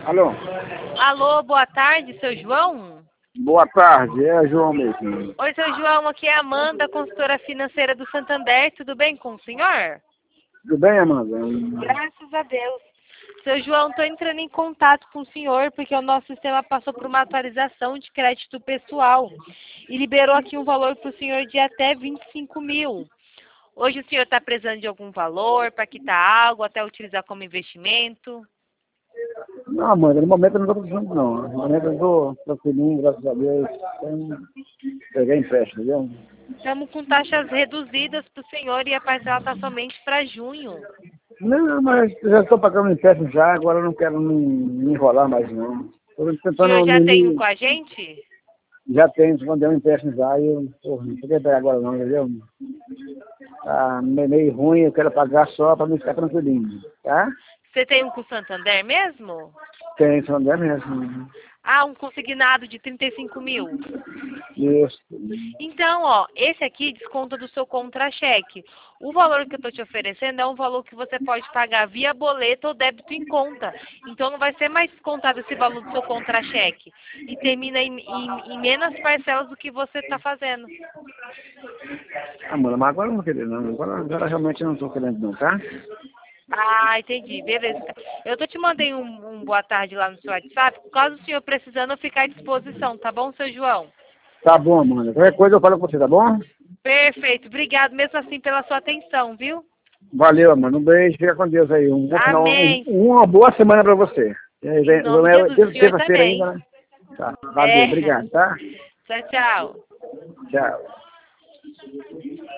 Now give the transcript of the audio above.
Alô? Alô, boa tarde, seu João? Boa tarde, é João mesmo. Oi, seu João, aqui é a Amanda, consultora financeira do Santander. Tudo bem com o senhor? Tudo bem, Amanda? Graças a Deus. Seu João, estou entrando em contato com o senhor porque o nosso sistema passou por uma atualização de crédito pessoal e liberou aqui um valor para o senhor de até 25 mil. Hoje o senhor está precisando de algum valor para quitar algo, até utilizar como investimento? Não, Amanda, no momento eu não estou precisando, não. No momento eu estou tranquilinho, graças a Deus. Peguei empréstimo, entendeu? Estamos com taxas reduzidas para o senhor e a parcela está somente para junho. Não, mas já estou pagando empréstimo já, agora eu não quero me enrolar mais, não. Estou O senhor tentando já tem um com a gente? Já tenho, quando deu um empréstimo já, e eu não podia pegar agora não, entendeu? Tá meio ruim, eu quero pagar só para me ficar tranquilinho, tá? Você tem um com o Santander mesmo? Tem, só não é mesmo. Ah, um consignado de 35 mil. Isso. Então, ó, esse aqui desconta do seu contra-cheque. O valor que eu estou te oferecendo é um valor que você pode pagar via boleto ou débito em conta. Então, não vai ser mais descontado esse valor do seu contra-cheque. E termina em menos parcelas do que você está fazendo. Ah, mano, mas agora eu não queria não. Agora realmente eu não estou querendo não, tá? Ah, entendi. Beleza. Eu te mandei um boa tarde lá no seu WhatsApp. Caso o senhor precisando, eu ficar à disposição, tá bom, seu João? Tá bom, Amanda. Qualquer coisa eu falo com você, tá bom? Perfeito. Obrigado mesmo assim pela sua atenção, viu? Valeu, Amanda. Um beijo, fica com Deus aí. Um bom final, Amém. uma boa semana pra você. Em nome de Jesus, o senhor Terça-feira também. ainda, né? Tá. Valeu, obrigado, tá? Tchau, tchau. Tchau.